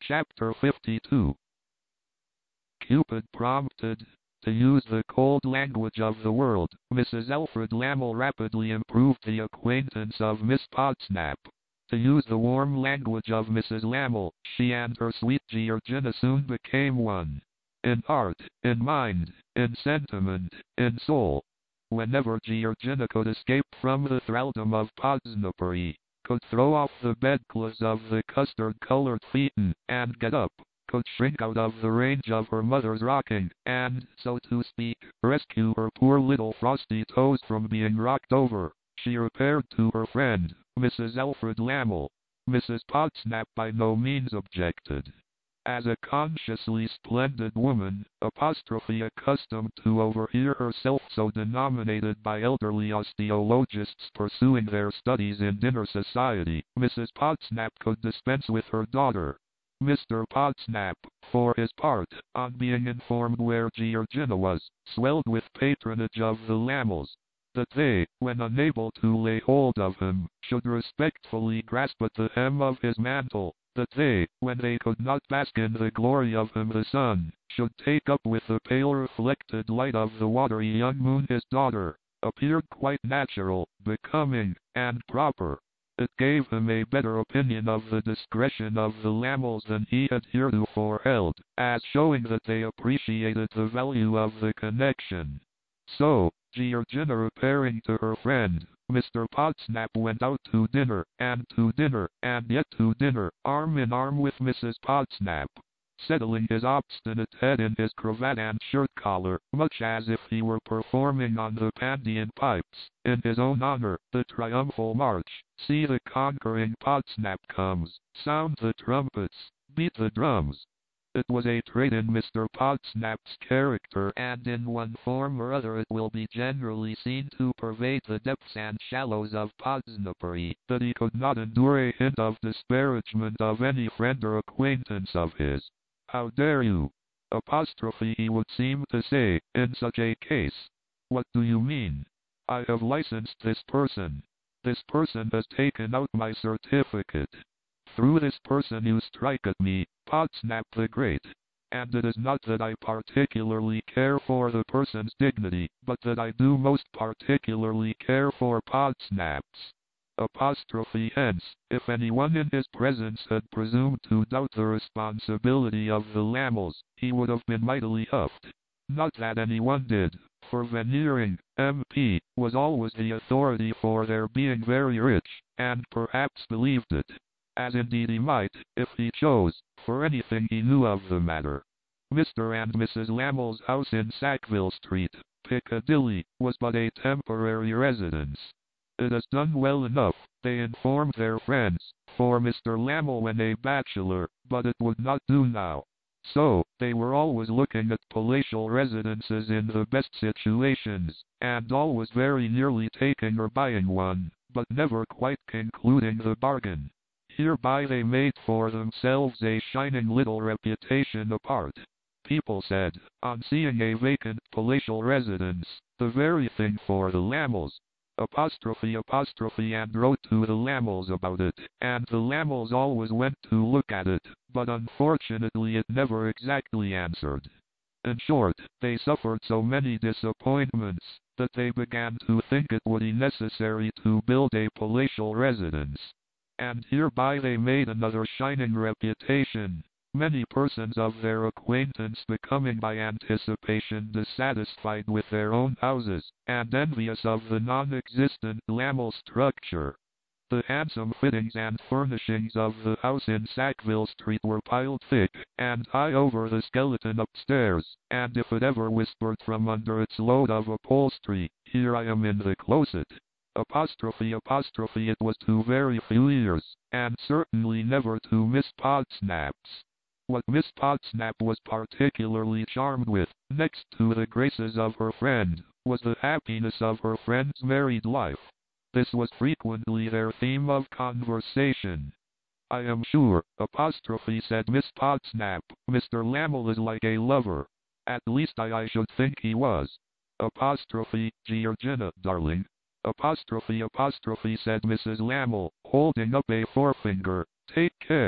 Chapter 52. Cupid prompted to use the cold language of the world. Mrs. Alfred Lammle rapidly improved the acquaintance of Miss Podsnap. To use the warm language of Mrs. Lammle, she and her sweet Georgina soon became one. In heart, in mind, in sentiment, in soul. Whenever Georgina could escape from the thraldom of Podsnapery, could throw off the bedclothes of the custard-colored phaeton, and get up, could shrink out of the range of her mother's rocking, and, so to speak, rescue her poor little frosty toes from being rocked over, she repaired to her friend, Mrs. Alfred Lammle. Mrs. Podsnap by no means objected. As a consciously splendid woman, accustomed to overhear herself so denominated by elderly osteologists pursuing their studies in dinner society, Mrs. Podsnap could dispense with her daughter. Mr. Podsnap, for his part, on being informed where Georgina was, swelled with patronage of the Lammles, that they, when unable to lay hold of him, should respectfully grasp at the hem of his mantle, that they, when they could not bask in the glory of him the sun, should take up with the pale reflected light of the watery young moon his daughter, appeared quite natural, becoming, and proper. It gave him a better opinion of the discretion of the Lammles than he had heretofore held, as showing that they appreciated the value of the connection. So, Georgina repairing to her friend, Mr. Podsnap went out to dinner, and yet to dinner, arm in arm with Mrs. Podsnap, settling his obstinate head in his cravat and shirt collar, much as if he were performing on the Pandean pipes, in his own honor, the triumphal march. See the conquering Podsnap comes, sound the trumpets, beat the drums. It was a trait in Mr. Podsnap's character, and in one form or other it will be generally seen to pervade the depths and shallows of Podsnapery, that he could not endure a hint of disparagement of any friend or acquaintance of his. How dare you? He would seem to say, in such a case. What do you mean? I have licensed this person. This person has taken out my certificate. Through this person you strike at me, Podsnap the Great. And it is not that I particularly care for the person's dignity, but that I do most particularly care for Podsnap's. Hence, if anyone in his presence had presumed to doubt the responsibility of the Lammles, he would have been mightily huffed. Not that anyone did, for Veneering, MP, was always the authority for their being very rich, and perhaps believed it. As indeed he might, if he chose, for anything he knew of the matter. Mr. and Mrs. Lammle's house in Sackville Street, Piccadilly, was but a temporary residence. It has done well enough, they informed their friends, for Mr. Lammle when a bachelor, but it would not do now. So, they were always looking at palatial residences in the best situations, and always very nearly taking or buying one, but never quite concluding the bargain. Hereby they made for themselves a shining little reputation apart. People said, on seeing a vacant palatial residence, the very thing for the Lammles, and wrote to the Lammles about it, and the Lammles always went to look at it, but unfortunately it never exactly answered. In short, they suffered so many disappointments, that they began to think it would be necessary to build a palatial residence. And hereby they made another shining reputation, many persons of their acquaintance becoming by anticipation dissatisfied with their own houses, and envious of the non-existent Lammle structure. The handsome fittings and furnishings of the house in Sackville Street were piled thick and high over the skeleton upstairs, and if it ever whispered from under its load of upholstery, "Here I am in the closet," it was to very few ears, and certainly never to Miss Podsnap's. What Miss Podsnap was particularly charmed with, next to the graces of her friend, was the happiness of her friend's married life. This was frequently their theme of conversation. I am sure, said Miss Podsnap, Mr. Lammle is like a lover. At least I should think he was. Georgina, darling. Said Mrs. Lammle, holding up a forefinger. Take care.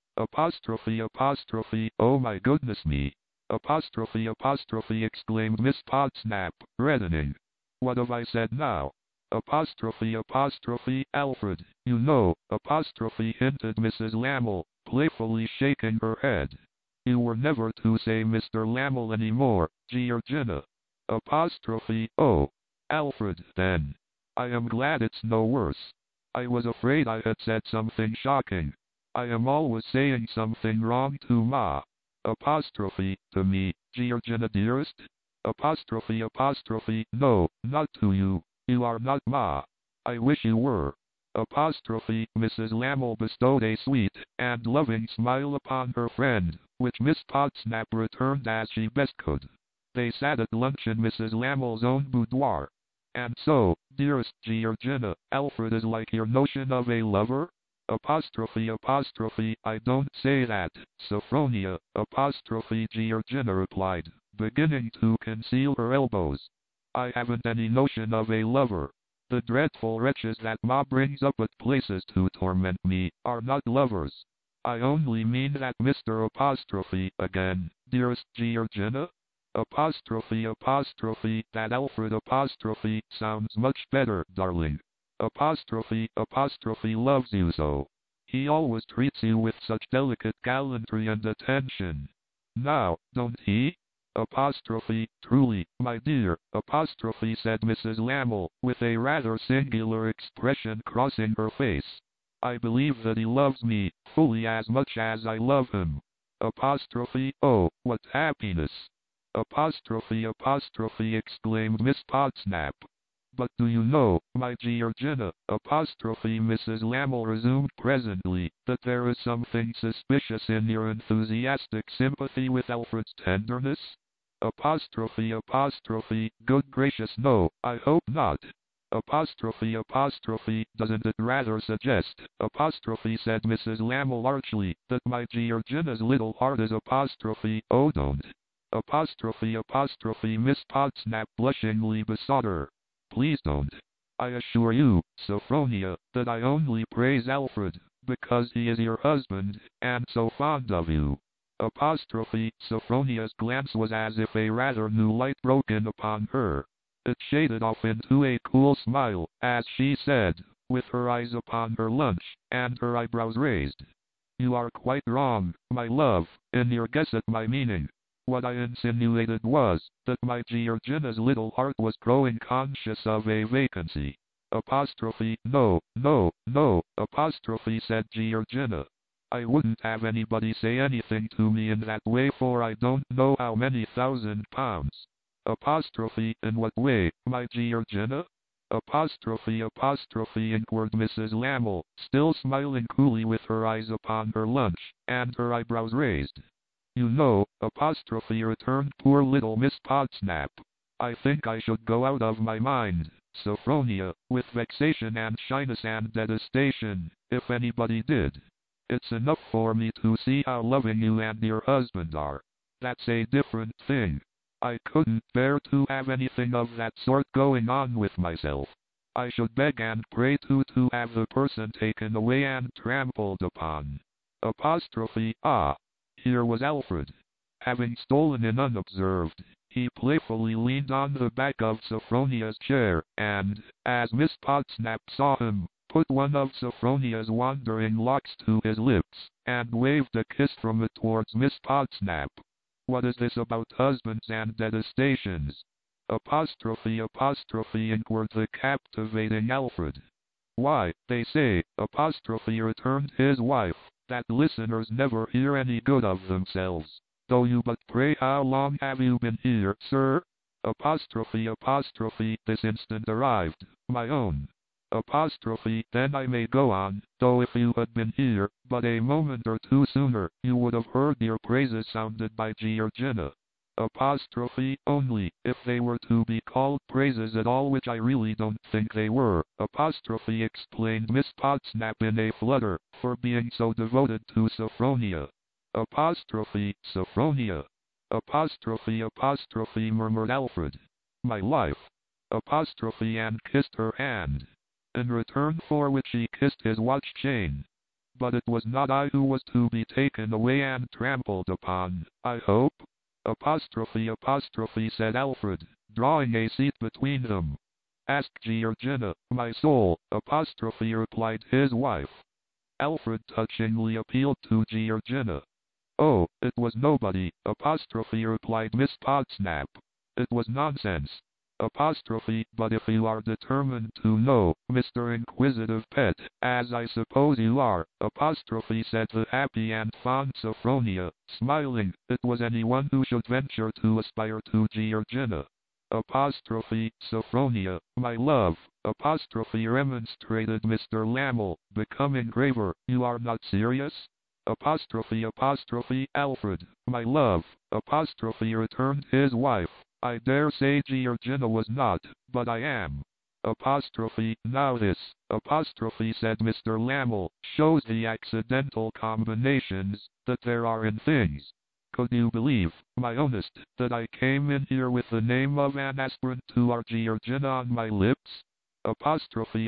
Apostrophe, apostrophe, oh my goodness me. Apostrophe, apostrophe, exclaimed Miss Podsnap, reddening. What have I said now? Apostrophe, apostrophe, Alfred, you know, apostrophe, hinted Mrs. Lamel, playfully shaking her head. You were never to say Mr. Lamel any more, Georgina. Apostrophe, oh, Alfred, then. I am glad it's no worse. I was afraid I had said something shocking. I am always saying something wrong to Ma. Apostrophe, to me, Georgina dearest. Apostrophe, apostrophe, no, not to you. You are not Ma. I wish you were. Apostrophe, Mrs. Lamel bestowed a sweet and loving smile upon her friend, which Miss Podsnap returned as she best could. They sat at lunch in Mrs. Lamel's own boudoir. And so, dearest Georgina, Alfred is like your notion of a lover? Apostrophe, apostrophe, I don't say that, Sophronia, apostrophe, Georgina replied, beginning to conceal her elbows. I haven't any notion of a lover. The dreadful wretches that Ma brings up at places to torment me are not lovers. I only mean that Mr. Apostrophe again, dearest Georgina. Apostrophe, apostrophe, that Alfred apostrophe sounds much better, darling. Apostrophe, apostrophe loves you so. He always treats you with such delicate gallantry and attention. Now, don't he? Apostrophe, truly, my dear, apostrophe, said Mrs. Lamel, with a rather singular expression crossing her face. I believe that he loves me fully as much as I love him. Apostrophe, oh, what happiness! Apostrophe, apostrophe, exclaimed Miss Podsnap. But do you know, my Georgina, apostrophe, Mrs. Lamel resumed presently, that there is something suspicious in your enthusiastic sympathy with Alfred's tenderness? Apostrophe, apostrophe, good gracious no, I hope not. Apostrophe, apostrophe, doesn't it rather suggest, apostrophe, said Mrs. Lamel archly, that my Georgina's little heart is apostrophe, oh don't. Apostrophe, apostrophe, Miss Podsnap blushingly besought her. Please don't. I assure you, Sophronia, that I only praise Alfred, because he is your husband, and so fond of you. Apostrophe, Sophronia's glance was as if a rather new light broke in upon her. It shaded off into a cool smile, as she said, with her eyes upon her lunch, and her eyebrows raised. You are quite wrong, my love, in your guess at my meaning. What I insinuated was, that my Georgina's little heart was growing conscious of a vacancy. Apostrophe, no, no, no, apostrophe, said Georgina. I wouldn't have anybody say anything to me in that way for I don't know how many £1,000. Apostrophe, in what way, my Georgina? Apostrophe, apostrophe, inquired Mrs. Lamel, still smiling coolly with her eyes upon her lunch, and her eyebrows raised. You know, apostrophe, returned poor little Miss Podsnap. I think I should go out of my mind, Sophronia, with vexation and shyness and detestation, if anybody did. It's enough for me to see how loving you and your husband are. That's a different thing. I couldn't bear to have anything of that sort going on with myself. I should beg and pray to have the person taken away and trampled upon. Apostrophe, ah. Here was Alfred. Having stolen in unobserved, he playfully leaned on the back of Sophronia's chair, and, as Miss Podsnap saw him, put one of Sophronia's wandering locks to his lips, and waved a kiss from it towards Miss Podsnap. What is this about husbands and detestations? Apostrophe, apostrophe, inquired the captivating Alfred. Why, they say, apostrophe, returned his wife, that listeners never hear any good of themselves. Though you but pray how long have you been here, sir? Apostrophe, apostrophe, this instant arrived, my own. Apostrophe, then I may go on, though if you had been here but a moment or two sooner, you would have heard your praises sounded by Georgina. Apostrophe, only, if they were to be called praises at all, which I really don't think they were, apostrophe, explained Miss Podsnap in a flutter, for being so devoted to Sophronia. Apostrophe, Sophronia. Apostrophe, apostrophe, murmured Alfred. My life. Apostrophe, and kissed her hand. In return for which he kissed his watch chain. but it was not I who was to be taken away and trampled upon, I hope? Apostrophe, said Alfred, drawing a seat between them. Ask Georgina, my soul, apostrophe, replied his wife. Alfred touchingly appealed to Georgina. Oh, it was nobody, apostrophe, replied Miss Podsnap. It was nonsense. Apostrophe, but if you are determined to know, Mr. Inquisitive Pet, as I suppose you are, apostrophe, said the happy and fond Sophronia, smiling, it was anyone who should venture to aspire to Georgina. Apostrophe, Sophronia, my love, apostrophe, remonstrated Mr. Lammle, becoming graver, you are not serious? Apostrophe, Alfred, my love, apostrophe, returned his wife. I dare say Georgina was not, but I am. Apostrophe, now this, apostrophe, said Mr. Lammle, shows the accidental combinations that there are in things. Could you believe, my honest, that I came in here with the name of an aspirant to our Georgina on my lips? Apostrophe,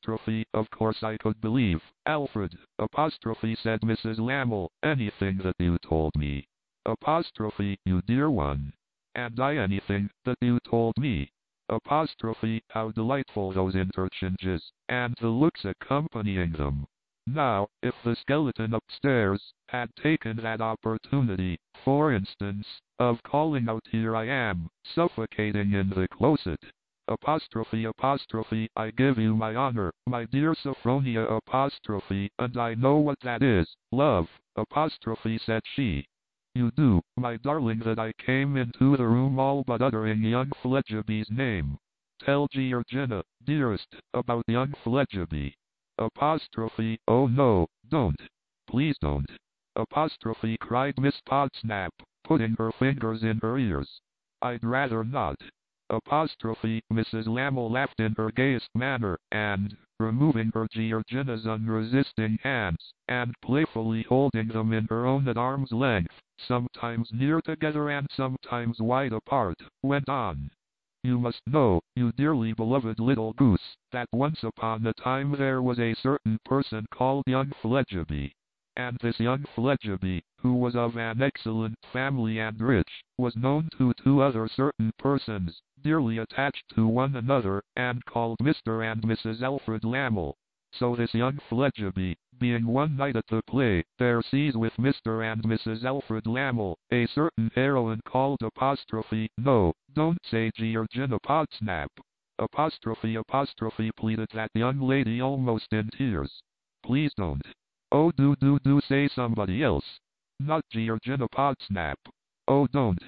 of course I could believe, Alfred, apostrophe, said Mrs. Lammle, anything that you told me. Apostrophe, you dear one. And I anything that you told me. Apostrophe, how delightful those interchanges, and the looks accompanying them. Now, if the skeleton upstairs had taken that opportunity, for instance, of calling out, here I am, suffocating in the closet. Apostrophe, I give you my honor, my dear Sophronia, apostrophe, and I know what that is, love, apostrophe, said she. You do, my darling, that I came into the room all but uttering young Fledgeby's name. Tell Georgina, dearest, about young Fledgeby. Apostrophe, oh no, don't. Please don't. Apostrophe, cried Miss Podsnap, putting her fingers in her ears. I'd rather not. Apostrophe, Mrs. Lammle laughed in her gayest manner, and, removing her Georgina's unresisting hands, and playfully holding them in her own at arm's length, sometimes near together and sometimes wide apart, went on. You must know, you dearly beloved little goose, that once upon a time there was a certain person called young Fledgeby. And this young Fledgeby, who was of an excellent family and rich, was known to two other certain persons, dearly attached to one another, and called Mr. and Mrs. Alfred Lammle. So this young Fledgeby, being one night at the play, there sees with Mr. and Mrs. Alfred Lammle, a certain heroine called apostrophe, no, don't say Georgina Podsnap. Apostrophe, pleaded that young lady almost in tears. Please don't. Oh, do say somebody else. Not Georgina Podsnap. Oh, don't.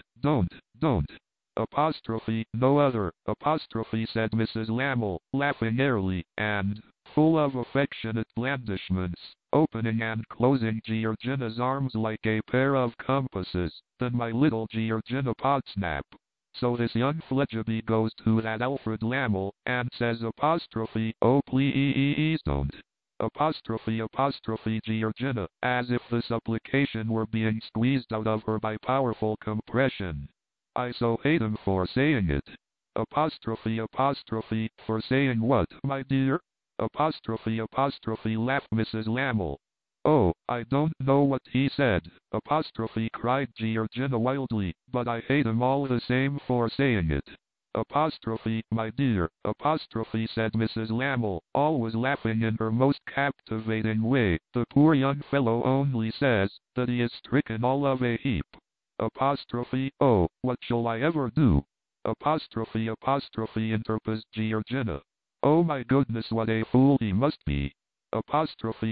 Apostrophe, no other, apostrophe, said Mrs. Lammle, laughing airily, and, full of affectionate blandishments, opening and closing Georgina's arms like a pair of compasses, than my little Georgina Podsnap. So this young Fledgeby goes to that Alfred Lammle, and says apostrophe, oh please don't. Apostrophe, Georgina, as if the supplication were being squeezed out of her by powerful compression. I so hate him for saying it. Apostrophe, for saying what, my dear? Apostrophe, laughed Mrs. Lammle. Oh, I don't know what he said, apostrophe, cried Georgina wildly, but I hate him all the same for saying it. Apostrophe, my dear, apostrophe, said Mrs. Lammle, always laughing in her most captivating way, the poor young fellow only says, that he is stricken all of a heap. Apostrophe, oh, what shall I ever do? Apostrophe, interposed Georgina. Oh my goodness, what a fool he must be. Apostrophe,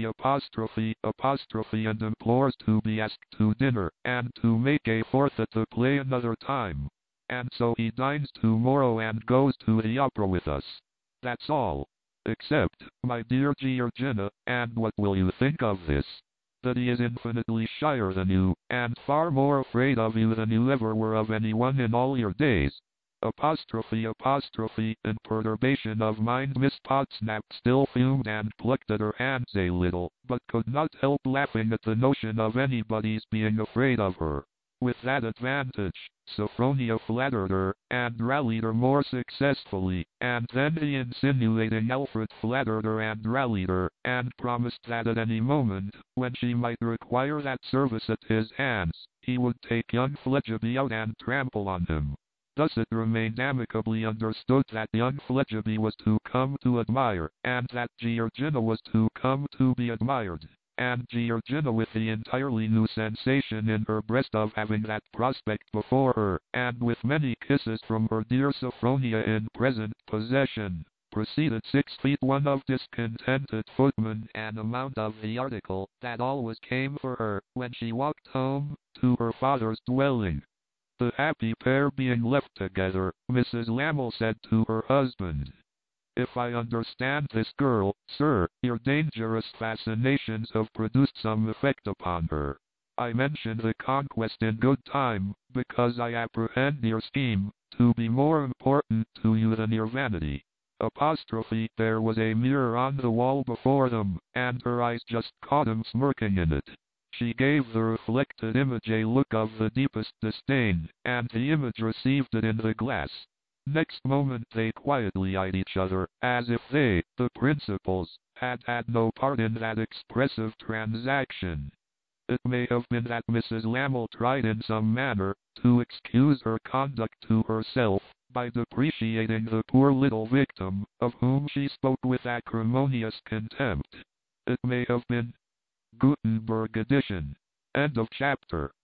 and implores to be asked to dinner, and to make a fourth at the play another time. And so he dines tomorrow and goes to the opera with us. That's all. Except, my dear Georgina, and what will you think of this? That he is infinitely shyer than you, and far more afraid of you than you ever were of anyone in all your days. Apostrophe, in perturbation of mind, Miss Podsnap still fumed and plucked at her hands a little, but could not help laughing at the notion of anybody's being afraid of her. With that advantage, Sophronia flattered her, and rallied her more successfully, and then the insinuating Alfred flattered her and rallied her, and promised that at any moment, when she might require that service at his hands, he would take young Fledgeby out and trample on him. Thus it remained amicably understood that young Fledgeby was to come to admire, and that Georgina was to come to be admired. And Georgina, with the entirely new sensation in her breast of having that prospect before her, and with many kisses from her dear Sophronia in present possession, proceeded 6 feet 1 of discontented footman, an amount of the article that always came for her, when she walked home, to her father's dwelling. The happy pair being left together, Mrs. Lammle said to her husband, "If I understand this girl, sir, your dangerous fascinations have produced some effect upon her. I mention the conquest in good time, because I apprehend your scheme to be more important to you than your vanity." There was a mirror on the wall before them, and her eyes just caught him smirking in it. She gave the reflected image a look of the deepest disdain, and the image received it in the glass. Next moment they quietly eyed each other, as if they, the principals, had had no part in that expressive transaction. It may have been that Mrs. Lammle tried in some manner to excuse her conduct to herself, by depreciating the poor little victim, of whom she spoke with acrimonious contempt. It may have been. Gutenberg edition. End of chapter.